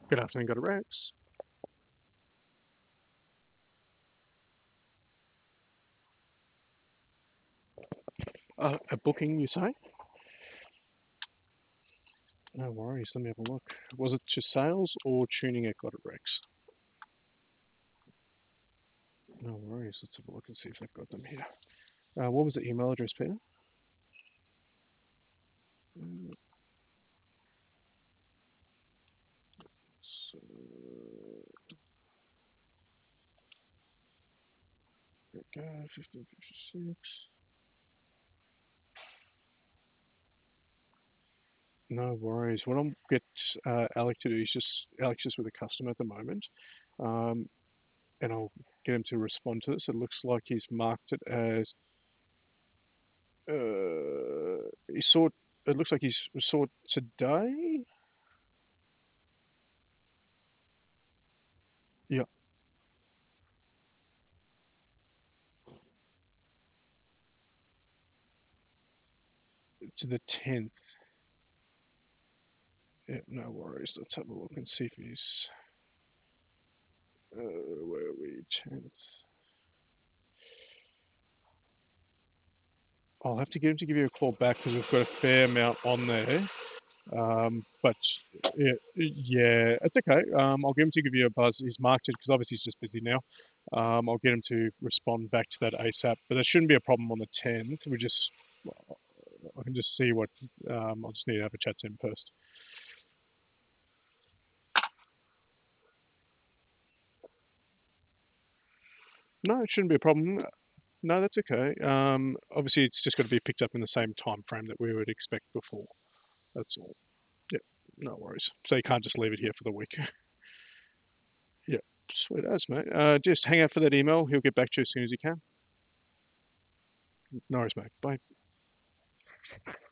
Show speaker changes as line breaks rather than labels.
Good afternoon, got a Rex. A booking, you say? No worries, let me have a look. Was it to sales or tuning at Got It Rex? No worries, let's have a look and see if they've got them here. What was the email address, Peter? Mm, So, there we go, 1556. No worries. What I'll get Alec to do is Alec's just with a customer at the moment, um, and I'll get him to respond to this. It looks like he's marked it as he saw. It looks like he saw it today. Yeah, to the 10th. Yeah, no worries. Let's have a look and see if he's. Where are we? 10th. I'll have to get him to give you a call back because we've got a fair amount on there. But yeah, it's okay. I'll get him to give you a buzz. He's marked it because obviously he's just busy now. I'll get him to respond back to that ASAP. But there shouldn't be a problem on the 10th. I can just see what. I'll just need to have a chat to him first. No, it shouldn't be a problem. No, that's okay. Obviously, it's just got to be picked up in the same time frame that we would expect before. That's all. Yep, no worries. So you can't just leave it here for the week. Yep, sweet as, mate. Just hang out for that email. He'll get back to you as soon as he can. No worries, mate. Bye.